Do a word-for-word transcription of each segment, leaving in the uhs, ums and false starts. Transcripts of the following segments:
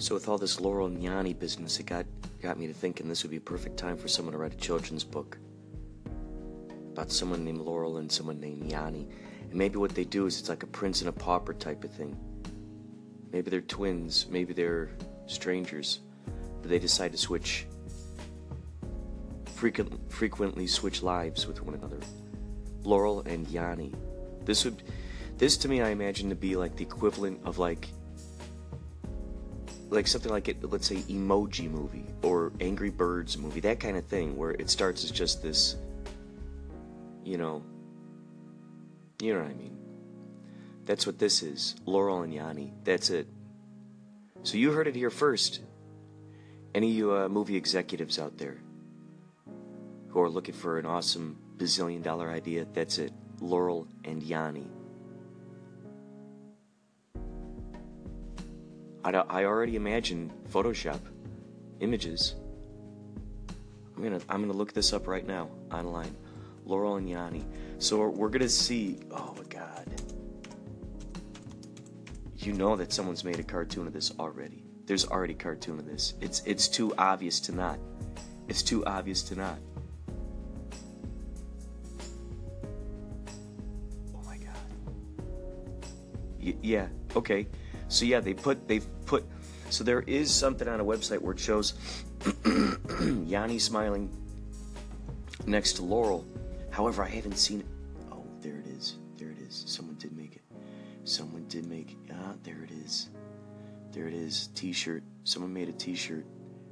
So with all this Laurel and Yanni business, it got got me to thinking this would be a perfect time for someone to write a children's book about someone named Laurel and someone named Yanni. And maybe what they do is it's like a prince and a pauper type of thing. Maybe they're twins, maybe they're strangers, but they decide to switch, frequent, frequently switch lives with one another. Laurel and Yanni. This would, this to me I imagine to be like the equivalent of like, like something like, it, let's say, Emoji Movie or Angry Birds movie, that kind of thing, where it starts as just this, you know, you know what I mean. That's what this is, Laurel and Yanni. That's it. So you heard it here first. Any of you uh, movie executives out there who are looking for an awesome bazillion dollar idea, that's it, Laurel and Yanni. I, I already imagine Photoshop images. I'm gonna I'm gonna look this up right now online. Laurel and Yanni. So we're, we're gonna see. Oh my God. You know that someone's made a cartoon of this already. There's already a cartoon of this. It's it's too obvious to not. It's too obvious to not. Oh my God. Y- yeah. Okay. So yeah, they put they've put. So there is something on a website where it shows Yanni smiling next to Laurel. However, I haven't seen it. Oh, there it is. There it is. Someone did make it. Someone did make it. Ah, there it is. There it is. T-shirt. Someone made a T-shirt.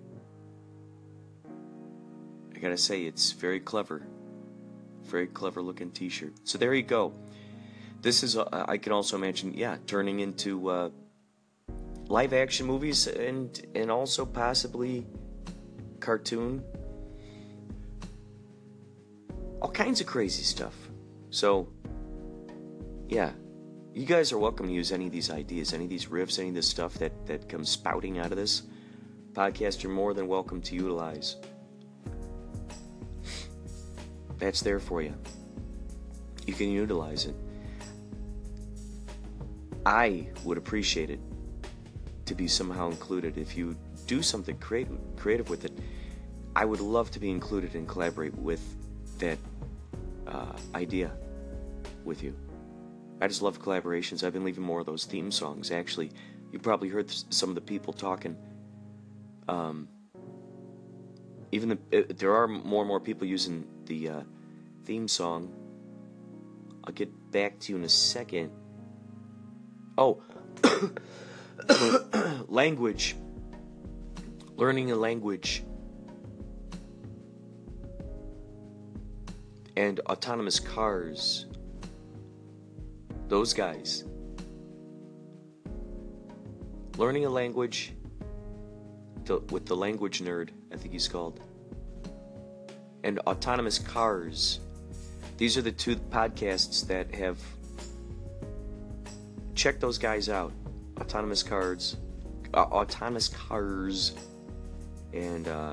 I gotta say, it's very clever. Very clever looking T-shirt. So there you go. This is, uh, I can also imagine, yeah, turning into uh, live action movies and and also possibly cartoon. All kinds of crazy stuff. So, yeah. You guys are welcome to use any of these ideas, any of these riffs, any of this stuff that, that comes spouting out of this podcast. You're more than welcome to utilize. That's there for you. You can utilize it. I would appreciate it to be somehow included. If you do something creative, creative with it, I would love to be included and collaborate with that uh, idea with you. I just love collaborations. I've been leaving more of those theme songs. Actually, you probably heard some of the people talking. Um, even the, uh, there are more and more people using the uh, theme song. I'll get back to you in a second. Oh, language. Learning a language. And autonomous cars. Those guys. Learning a language the, with the language nerd, I think he's called. And autonomous cars. These are the two podcasts that have... Check those guys out. Autonomous cars. Uh, autonomous cars. And, uh...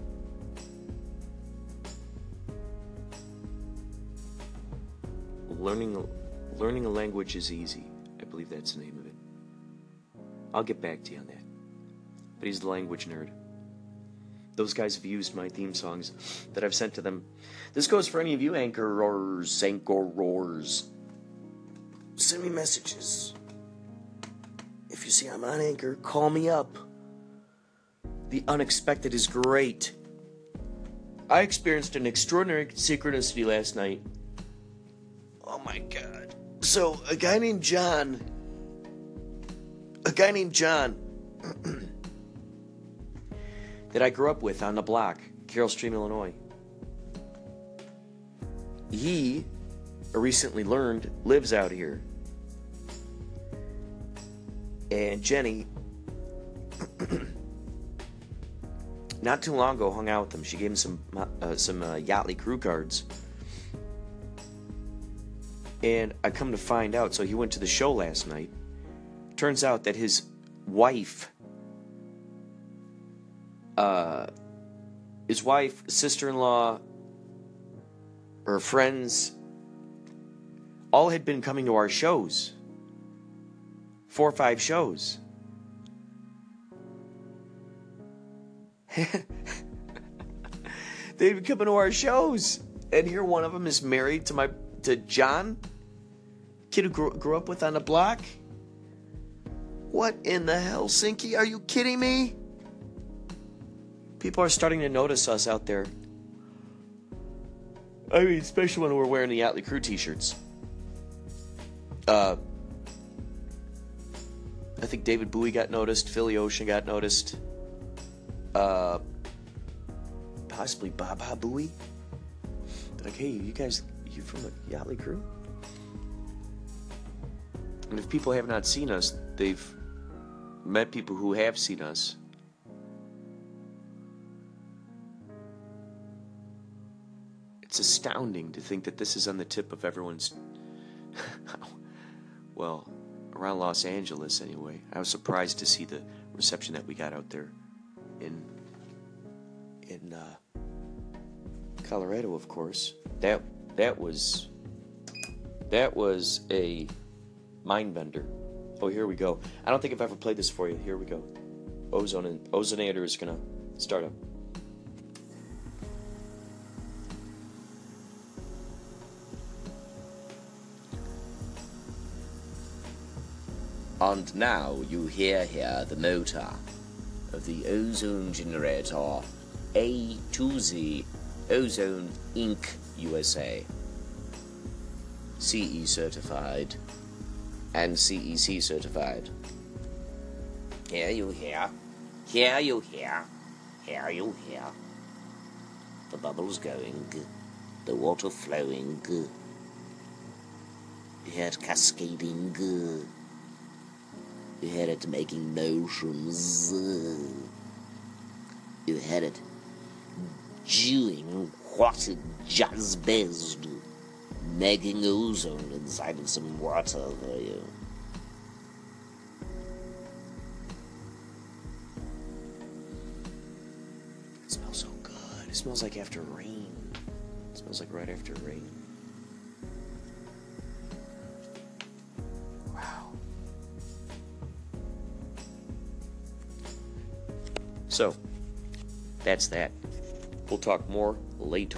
Learning... Learning a language is easy. I believe that's the name of it. I'll get back to you on that. But he's the language nerd. Those guys have used my theme songs that I've sent to them. This goes for any of you anchorers, anchorers. Send me messages. If you see I'm on Anchor, call me up. The unexpected is great. I experienced an extraordinary synchronicity last night. Oh my God. So, a guy named John, a guy named John, that I grew up with on the block, Carroll Stream, Illinois, he, I recently learned, lives out here. And Jenny, not too long ago, hung out with him. She gave him some, uh, some uh, Yachtly crew cards. And I come to find out, so he went to the show last night. Turns out that his wife, uh, his wife, sister-in-law, her friends, all had been coming to our shows. Four or five shows. They'd be coming to our shows, and here one of them is married to my to John, kid who grew, grew up with on the block. What in the Helsinki? Are you kidding me? People are starting to notice us out there. I mean, especially when we're wearing the Yachtly Crew t-shirts. Uh, I think David Bowie got noticed. Philly Ocean got noticed. Uh, possibly Baba Booey. Like, hey, you guys, you from the Yachtly Crew? And if people have not seen us, they've met people who have seen us. It's astounding to think that this is on the tip of everyone's... well, around Los Angeles anyway. I was surprised to see the reception that we got out there in in uh, Colorado, of course. That that was that was a mind bender. Oh, here we go. I don't think I've ever played this for you. Here we go. Ozone and Ozonator is gonna start up. And now you hear here the motor of the ozone generator A to Z Ozone Incorporated U S A. C E certified and C E C certified. Here you hear, here you hear, here you hear. The bubbles going, the water flowing, you hear it cascading, you hear it making motions, you hear it doing what it just best, making ozone inside of some water for you. It smells so good. It smells like after rain. It smells like right after rain. Wow. So, that's that. We'll talk more later.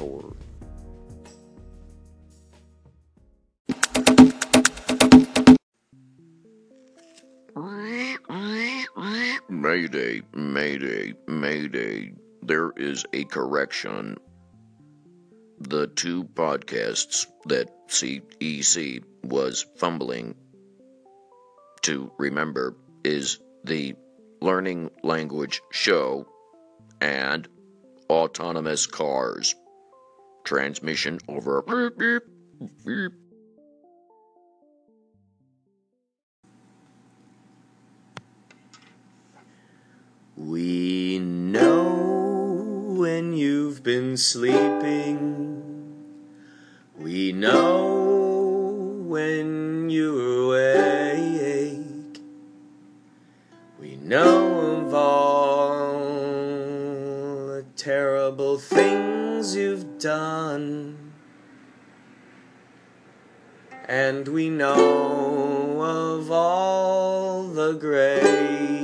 Mayday, mayday, mayday. There is a correction. The two podcasts that C E C was fumbling to remember is the Learning Language Show and Autonomous Cars. Transmission over. Beep, beep, beep. We know when you've been sleeping. We know when you're awake. We know of all the terrible things you've done. And we know of all the great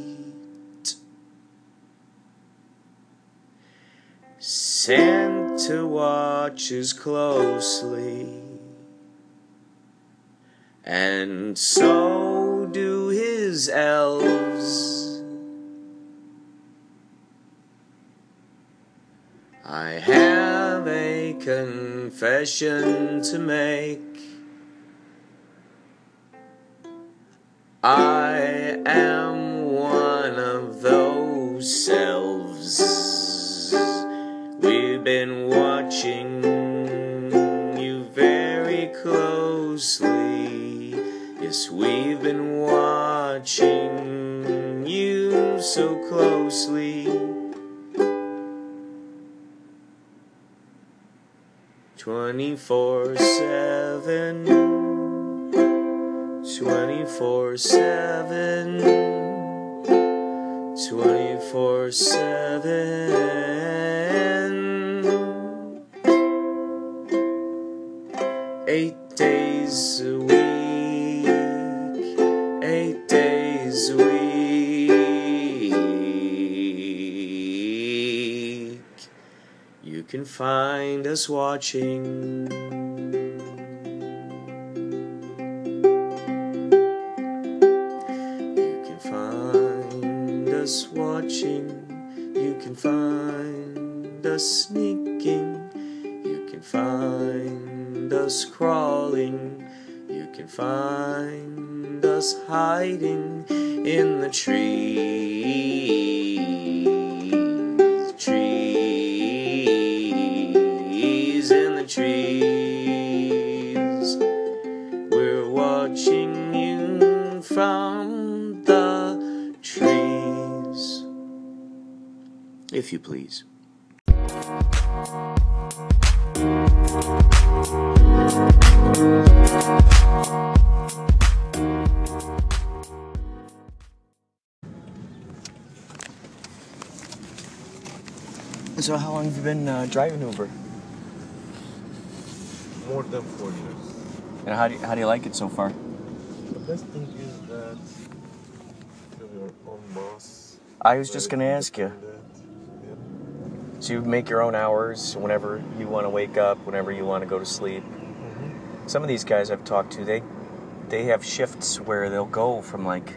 Santa watches closely, and so do his elves. I have a confession to make. I am one of those selves. We've been watching you very closely. Yes, we've been watching you so closely. twenty-four seven, twenty-four seven, twenty-four seven. Eight days a week, eight days a week. can find us watching. You can find us watching. You can find us sneaking. You can find us crawling. You can find us hiding in the trees. Trees in the trees. We're watching you from the trees. If you please. So how long have you been uh, driving Uber? More than four years. And how do you, how do you like it so far? The best thing is that you're your own boss. I was just going to ask you. Yeah. So you make your own hours whenever you want to wake up, whenever you want to go to sleep. Mm-hmm. Some of these guys I've talked to, they they have shifts where they'll go from like,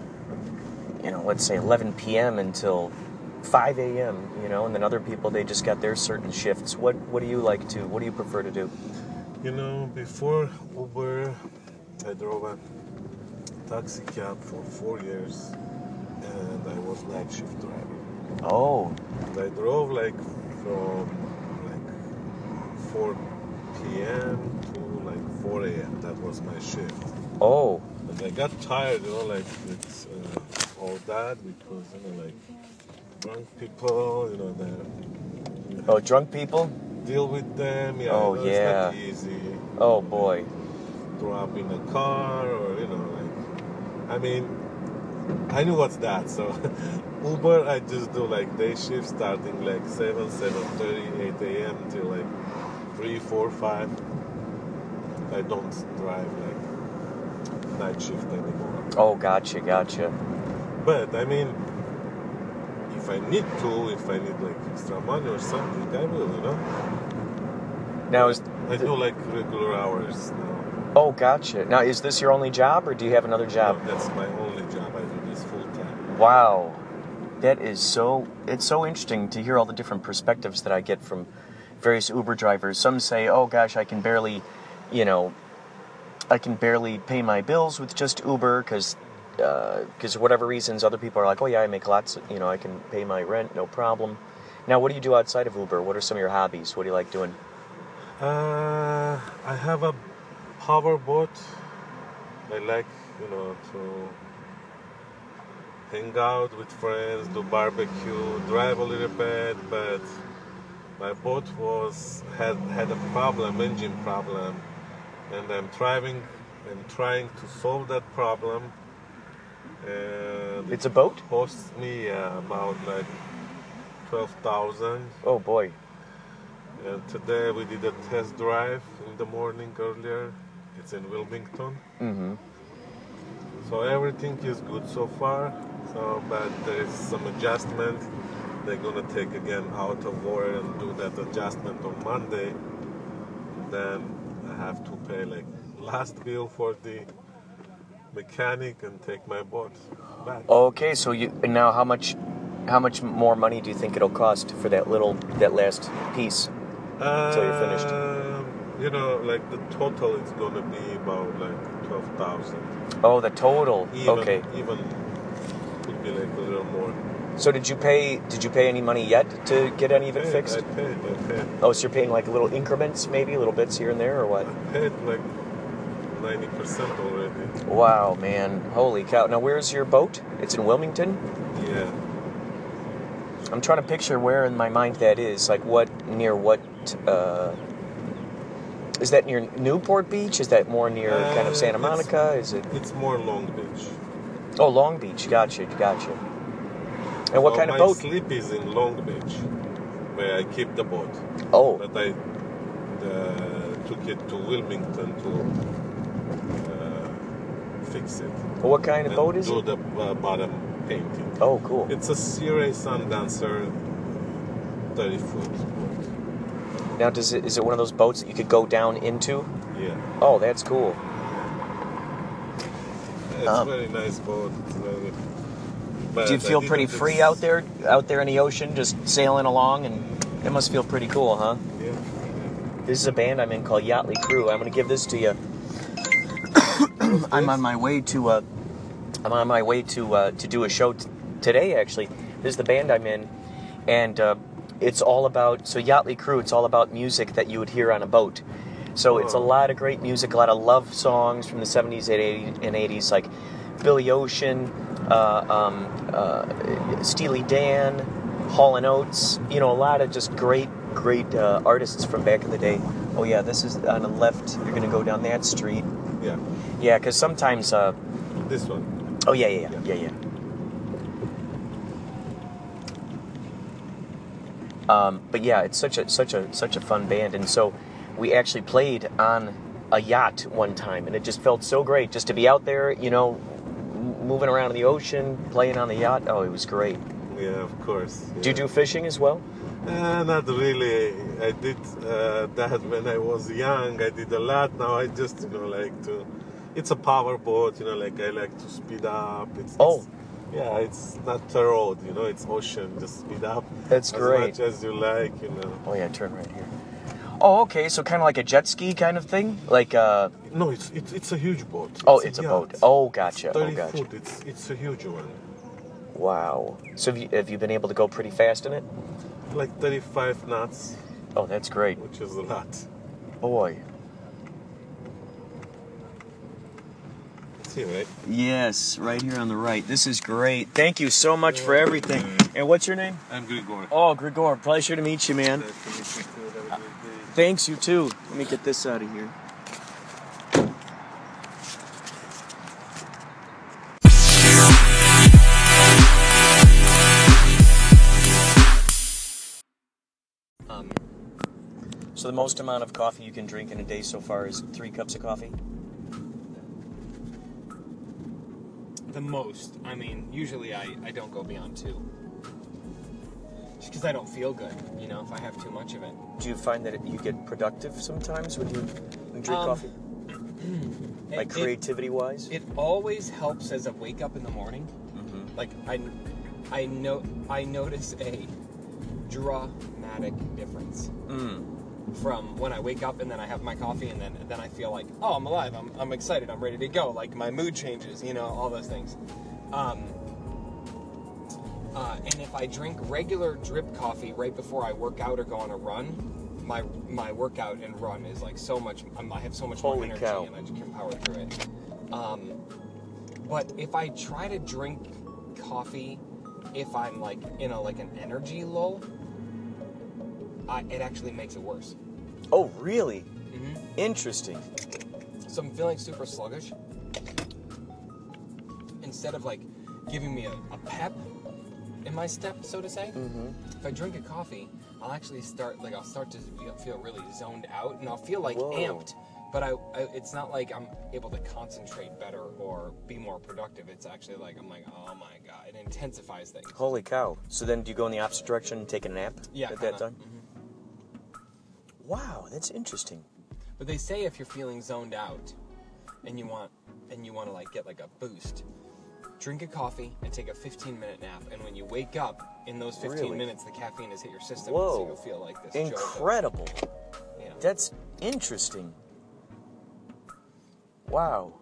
you know, let's say eleven p.m. until five a.m., you know, and then other people, they just got their certain shifts. What what do you like to, what do you prefer to do? You know, before Uber, I drove a taxi cab for four years, and I was night shift driver. Oh. And I drove like from like four p.m. to like four a.m. That was my shift. Oh. And I got tired, you know, like with uh, all that because, you know, like drunk people, you know, they Oh, drunk people? deal with them. Yeah, Oh, you know, yeah. It's not easy. Oh, boy. Throw up in a car, or you know, like, I mean, I knew what's that. So Uber, I just do like day shift starting like seven, seven thirty, eight a.m. till like three, four, five. I don't drive like night shift anymore. Oh, gotcha, gotcha. But I mean, if I need to, if I need like extra money or something, I will, you know. Now is I do like regular hours now. Oh, gotcha. Now, is this your only job, or do you have another job? No, that's my only job. I do this full time. Wow. That is so, it's so interesting to hear all the different perspectives that I get from various Uber drivers. Some say, oh gosh, I can barely, you know, I can barely pay my bills with just Uber because, because uh, whatever reasons, other people are like, oh yeah, I make lots, of, you know, I can pay my rent, no problem. Now, what do you do outside of Uber? What are some of your hobbies? What do you like doing? Uh, I have a power boat. I like, you know, to hang out with friends, do barbecue, drive a little bit, but my boat was had had a problem, engine problem, and I'm driving and trying to solve that problem. And It's a boat? It cost me uh, about like twelve thousand. Oh boy. And today we did a test drive in the morning earlier. It's in Wilmington. Mm-hmm. So everything is good so far. So, but there is some adjustment. They're gonna take again out of order and do that adjustment on Monday. Then I have to pay like last bill for the mechanic and take my boat back. Okay, so you and now how much, how much more money do you think it'll cost for that little, that last piece until you're finished? Um, you know, like the total is gonna be about like twelve thousand. Oh, the total. Even, Okay. Even could be like a little more. So did you pay? Did you pay any money yet to get any of it I paid, fixed? I paid. I paid. Oh, so you're paying like little increments, maybe little bits here and there, or what? I paid like ninety percent already. Wow, man! Holy cow! Now, where's your boat? It's in Wilmington. Yeah. I'm trying to picture where in my mind that is. Like what near what? Uh, is that near Newport Beach? Is that more near Uh, kind of Santa it's- Monica? Is it? It's more Long Beach. Oh, Long Beach. Gotcha, gotcha. And what So kind of my boat? sleep is in Long Beach, where I keep the boat. Oh, But I uh, took it to Wilmington to uh, fix it. what kind of and boat is do it? the uh, bottom painting. Oh, cool. It's a Sea Ray Sundancer thirty foot boat. Now, does it is it one of those boats that you could go down into? Yeah. Oh, that's cool. It's Um, a very nice boat. It's very, but Do you I feel pretty didn't free ex- out there, out there in the ocean, just sailing along, and it must feel pretty cool, huh? Yeah. This is a band I'm in called Yachtly Crew. I'm going to give this to you. I'm on my way to uh, I'm on my way to uh, to do a show t- today. Actually, this is the band I'm in, and uh, it's all about so Yachtly Crew. It's all about music that you would hear on a boat. So it's a Oh. lot of great music, a lot of love songs from the seventies and eighties, like Billy Ocean, uh, um, uh, Steely Dan, Hall and Oates. You know, a lot of just great, great uh, artists from back in the day. Oh yeah, this is on the left. You're gonna go down that street. Yeah. Yeah, because sometimes. Uh, This one. oh yeah, yeah, yeah, yeah, yeah. Um, but yeah, it's such a such a such a fun band, and so we actually played on a yacht one time, and it just felt so great just to be out there, you know, m- moving around in the ocean, playing on the yacht. Oh, it was great. Yeah, of course. Do you yeah. do fishing as well? Uh, not really. I did uh, that when I was young. I did a lot. Now I just, you know, like to. It's a power boat, you know, like I like to speed up. It's, Oh. it's yeah, it's not a road, you know, it's ocean. Just speed up. That's great. As much as you like, you know. Oh yeah, turn right here. Oh, okay, so kind of like a jet ski kind of thing, like uh. No, it's it's, it's a huge boat. Oh, it's a boat. yacht. Oh, gotcha. It's Oh, thirty gotcha. foot. It's it's a huge one. Wow. So have you, have you been able to go pretty fast in it? Like thirty-five knots, Oh, that's great. which is a lot. Boy. It's here, right? Yes, right here on the right. This is great. Thank you so much for everything. And what's your name? I'm Grigor. Oh, Grigor. Pleasure to meet you, man. Nice to meet you too. Have a great day. Thanks, you too. Let me get this out of here. Um, so the most amount of coffee you can drink in a day so far is three cups of coffee? The most. I mean, usually I, I don't go beyond two. Just because I don't feel good, you know, if I have too much of it. Do you find that you get productive sometimes when you drink Um, coffee? Like It- creativity-wise? It, it always helps as I wake up in the morning. Mhm. Like, I, I, know, I notice a dramatic difference Mm. from when I wake up and then I have my coffee and then then I feel like, oh, I'm alive, I'm, I'm excited, I'm ready to go. Like, my mood changes, you know, all those things. Um, uh, and if I drink regular drip coffee right before I work out or go on a run, my my workout and run is like so much, um, I have so much more Holy energy cow. and I just can power through it. Um, but if I try to drink coffee if I'm like in a like an energy lull, I, it actually makes it worse. Oh, really? Mm-hmm. Interesting. So I'm feeling super sluggish. Instead of like giving me a, a pep in my step, so to say, Mm-hmm. if I drink a coffee, I'll actually start like I'll start to feel, feel really zoned out, and I'll feel like Whoa. amped. But I, I, it's not like I'm able to concentrate better or be more productive. It's actually like I'm like, oh my god, it intensifies things. Holy cow. So then do you go in the opposite direction and take a nap Yeah, at kinda. that time? Mhm. Wow, that's interesting. But they say if you're feeling zoned out and you want and you want to like get like a boost, drink a coffee and take a fifteen minute nap. And when you wake up, in those fifteen Really? minutes, the caffeine has hit your system, Whoa. so you'll feel like this. jolt of- Incredible. you know. That's interesting. Wow.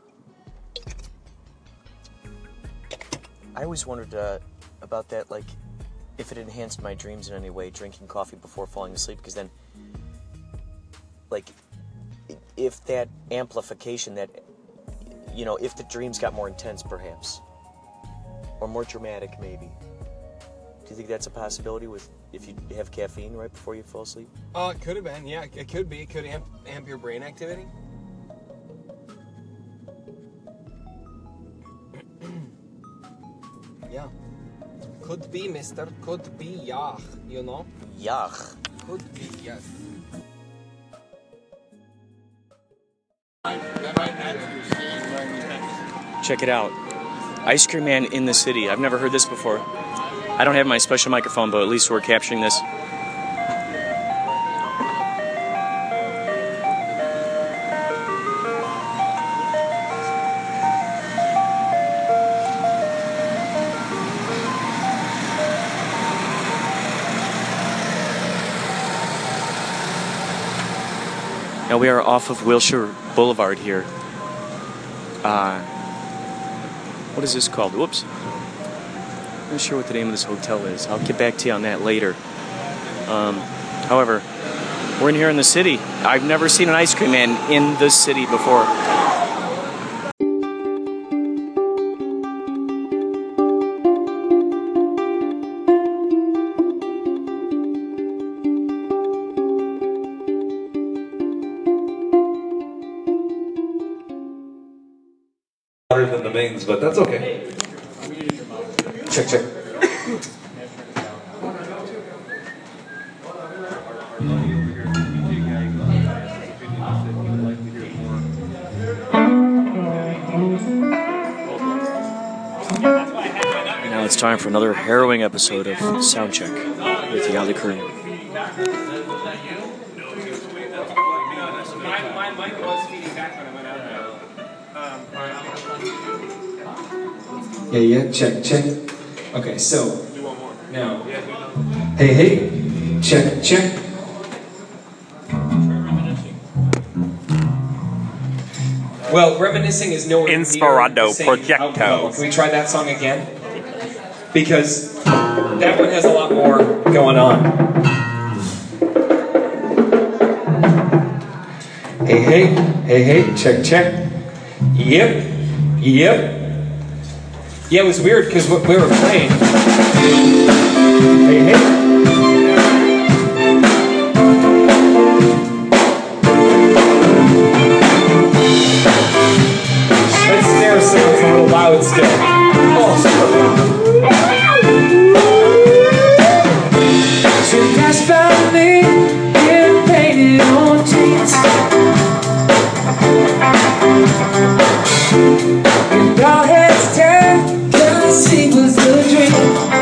I always wondered uh, about that, like, if it enhanced my dreams in any way, drinking coffee before falling asleep, because then, like, i- if that amplification, that, you know, if the dreams got more intense, perhaps, or more dramatic, maybe. Do you think that's a possibility with if you have caffeine right before you fall asleep? Oh, it could have been. Yeah, it could be. It could amp, amp your brain activity. Yeah. Could be, mister. Could be, yeah. You know? Yuck. Could be, yes. Check it out. Ice Cream Man in the City. I've never heard this before. I don't have my special microphone, but at least we're capturing this. Now we are off of Wilshire Boulevard here. Uh, what is this called? Whoops. I'm not sure what the name of this hotel is. I'll get back to you on that later. Um, however, we're in here in the city. I've never seen an ice cream man in the city before. Harder than the mains, but that's okay. Check, check. Now it's time for another harrowing episode of Soundcheck with Yali Crew. Yeah, yeah, check, check. Okay, so now, hey, hey, check, check. Well, reminiscing is nowhere Inspirado near the same Projecto. outcome. Can we try that song again? Because that one has a lot more going on. Hey, hey, hey, hey, check, check. Yep, yep. Yeah, it was weird because we were playing. Hey, hey. That snare sounds a little loud still. Oh. She passed by me, getting painted on jeans. And all heads turned. See was the dream.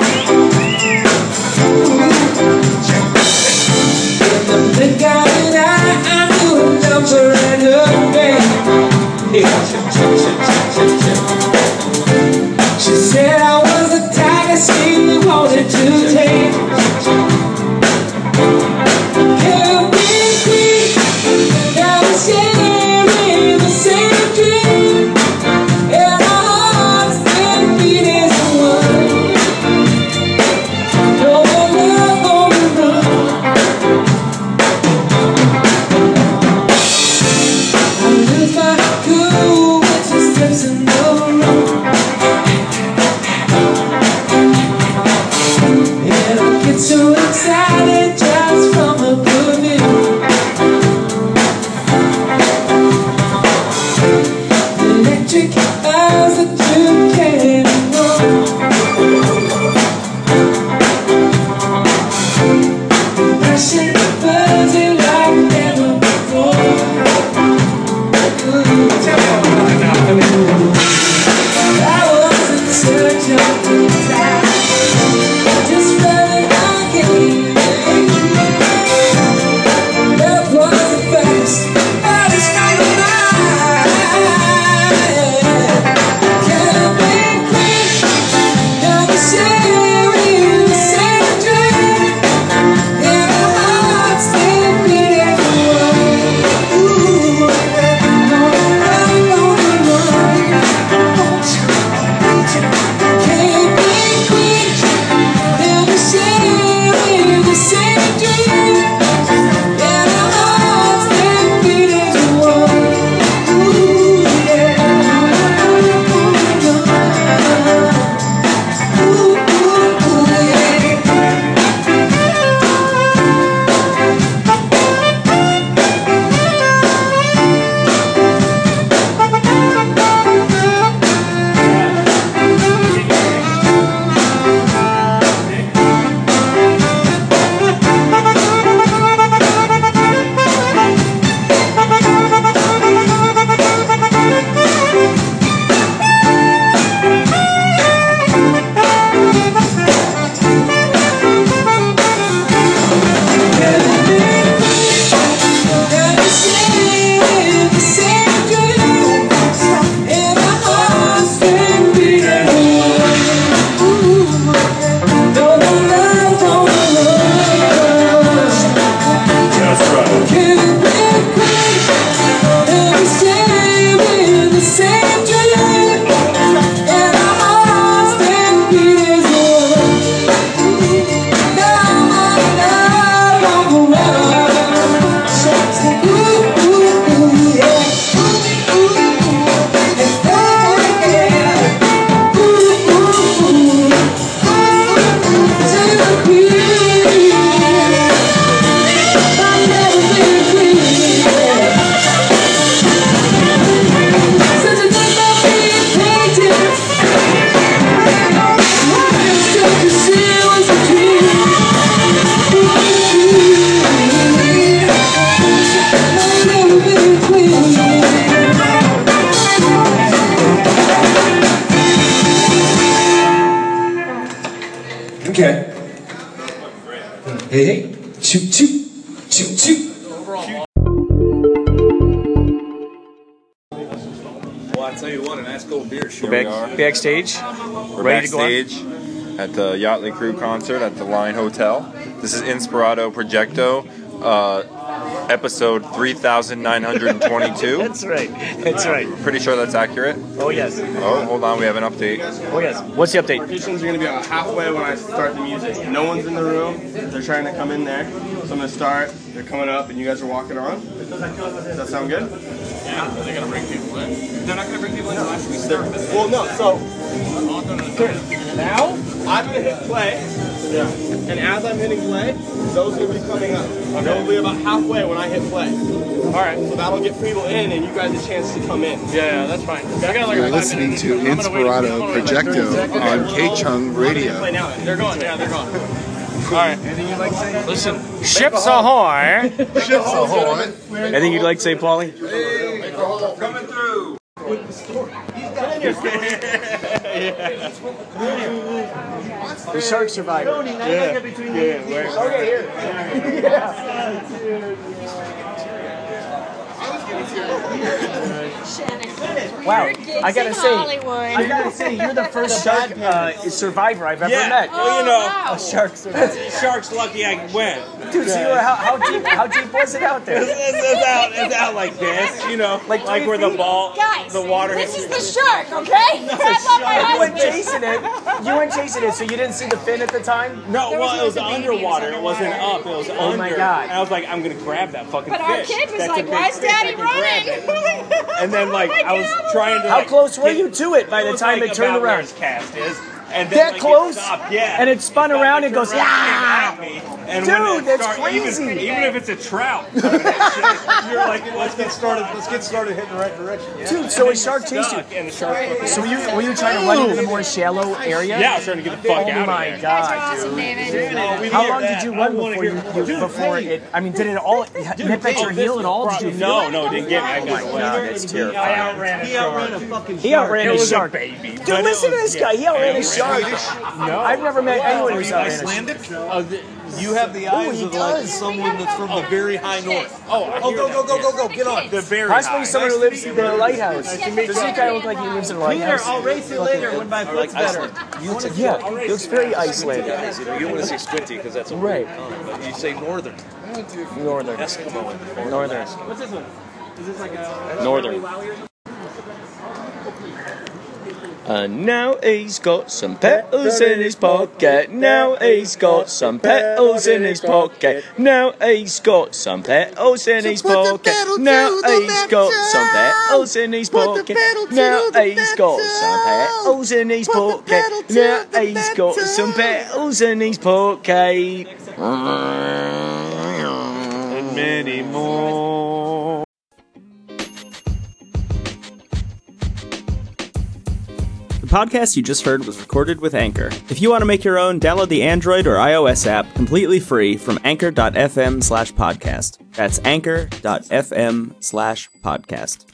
And the big guy and I, I knew her number and her name. Yeah. She said I was a tiger, she wanted to tame. Girl, big queen, now we're sharing the same dream. And our hearts beating one. No more love on the run. I lose my cool when she steps in the room. And I get so excited just from her perfume. Electric eyes that you can't ignore. Passion buzzing like never before. I was in search of the time, just running like anything. That was the fast, that is not the lie. Can't Okay. Hey, hey. Shoot, shoot. Shoot, shoot. Well, I tell you what, a nice cold beer. Here Back, we are. backstage. We're ready backstage to go at the Yachtly Crew concert at the Line Hotel. This is Inspirato Projecto, uh, episode three thousand nine hundred twenty-two. That's right. That's right. Pretty sure that's accurate. Oh, yes. Oh, hold on, we have an update. Oh, yes. What's the update? Auditions are going to be about halfway when I start the music. No one's in the room. They're trying to come in there. So I'm going to start. They're coming up, and you guys are walking on. Does that sound good? Yeah, are they going to bring people in? They're not going to bring people in until after we start this. Well, no. So now I'm going to hit play. Yeah. And as I'm hitting play, those are going to be coming up. Okay. They'll be about halfway when I hit play. All right. So that'll get people in, and you guys a chance to come in. Yeah, yeah, that's fine. You're listening to Inspirato Projecto on K-Chung Radio. They're going, yeah, they're going. All right. Anything you'd like to say? Listen, ships ahoy! Ships ahoy! Anything you'd like to say, Paulie? Coming through! The shark survivor. Yeah. Yeah. Okay, here. Wow, I gotta say, Hollywood. I gotta say, you're the first shark uh, survivor I've ever Yeah, met. well, you know, wow. A shark survivor. Shark's lucky I went. Dude, so you were, how, how deep? How deep was it out there? It's, it's, it's out, it's out like this, you know, Like like, three where the feet? ball, Guys, the water this hits. is the shark, okay? Grab up my You went husband. chasing it. You went chasing it, so you didn't see the fin at the time. No, There well, was it was like a baby underwater. in It wasn't underwater. up. It was Oh under. my God. And I was like, I'm gonna grab that fucking But fish. our kid was That's a like, big why is fish, I Daddy can grab running? it. And then like I was trying to. How like, close were get- you to it by the was, time like, it turned about where around? its cast is. And then, That like, close? It stopped, yeah. And it spun around and turned goes, around "Ah!" and came at me. And Dude, when it that's start- crazy. Even, even if it's a trout, you're like, let's get started. Let's get started hitting the right direction. Yeah. Dude, so a shark chased you. Stuck, and the shark. So were you were you trying to run into the more shallow area? Yeah, I was trying to get the fuck Oh out my of there. God, That's awesome, dude. David. How long did you run before you, you before it? I mean, did it all nip at your heel at all? Did you feel No, it? no, it didn't get me. I Oh my got God, that's terrifying. outran He outran a fucking He outran It a was a shark. baby. Dude, but it listen to was- this guy. He outran a shark. No. I've never met anyone who's outran a shark. Icelandic? Oh, the- You have the Oh, eyes he of like does. someone that's from the very high north. Oh, I Oh, hear go, that, go, go, yeah. go, go, get on. The very Possibly high. someone who lives in the lighthouse. Nice to Does meet this you. guy look like he lives in a lighthouse? I'll race you later when my foot's better. Yeah, he looks very Icelandic. You know, you don't want to say squinty because that's a Right. weird color, but you say northern. Northern. Eskimo. Northern. What's this one? Is this like a... Northern. And now he's got some petals in his pocket. Now he's got some petals in his pocket. Now he's got some petals in his pocket. Now he's got some petals in his pocket. Now he's got some petals in his pocket. Now he's got some petals in his pocket. And many more. The podcast you just heard was recorded with Anchor. If you want to make your own, download the Android or iOS app completely free from anchor.fm slash podcast. That's anchor.fm slash podcast.